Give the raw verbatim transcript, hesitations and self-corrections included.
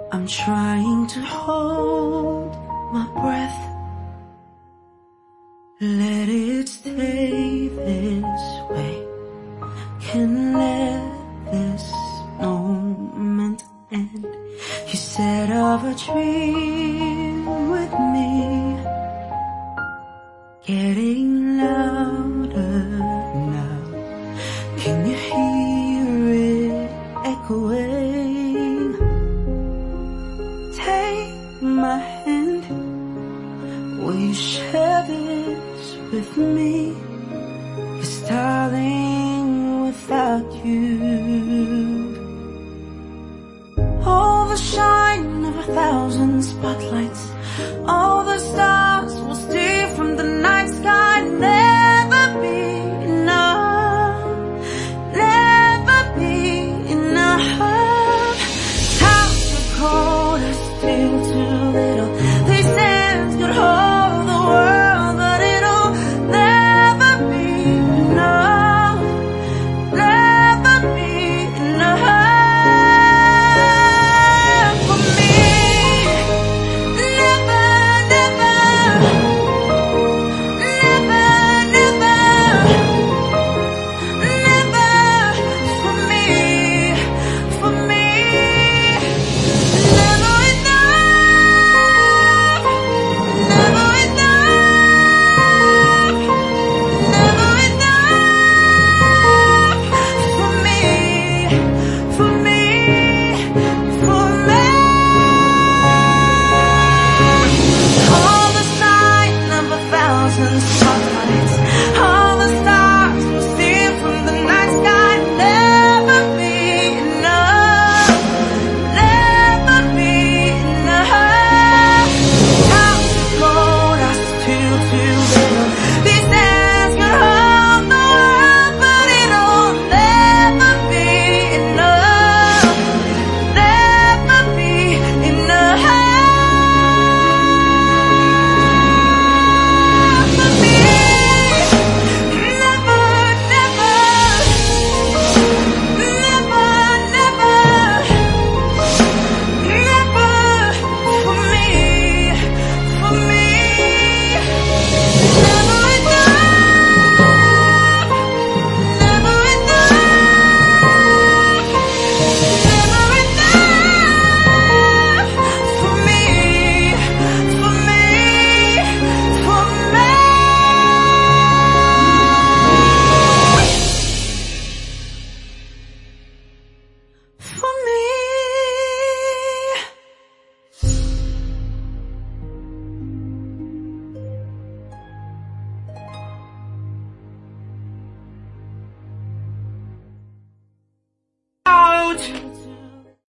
I'm trying to hold my breath, let it stay this way. Can let this moment end. You set of a dream with me, getting louder now. Can you hear it echoing? Take my hand, will you share this with me? 'Cause darling, without you, all the shine of a thousand spotlights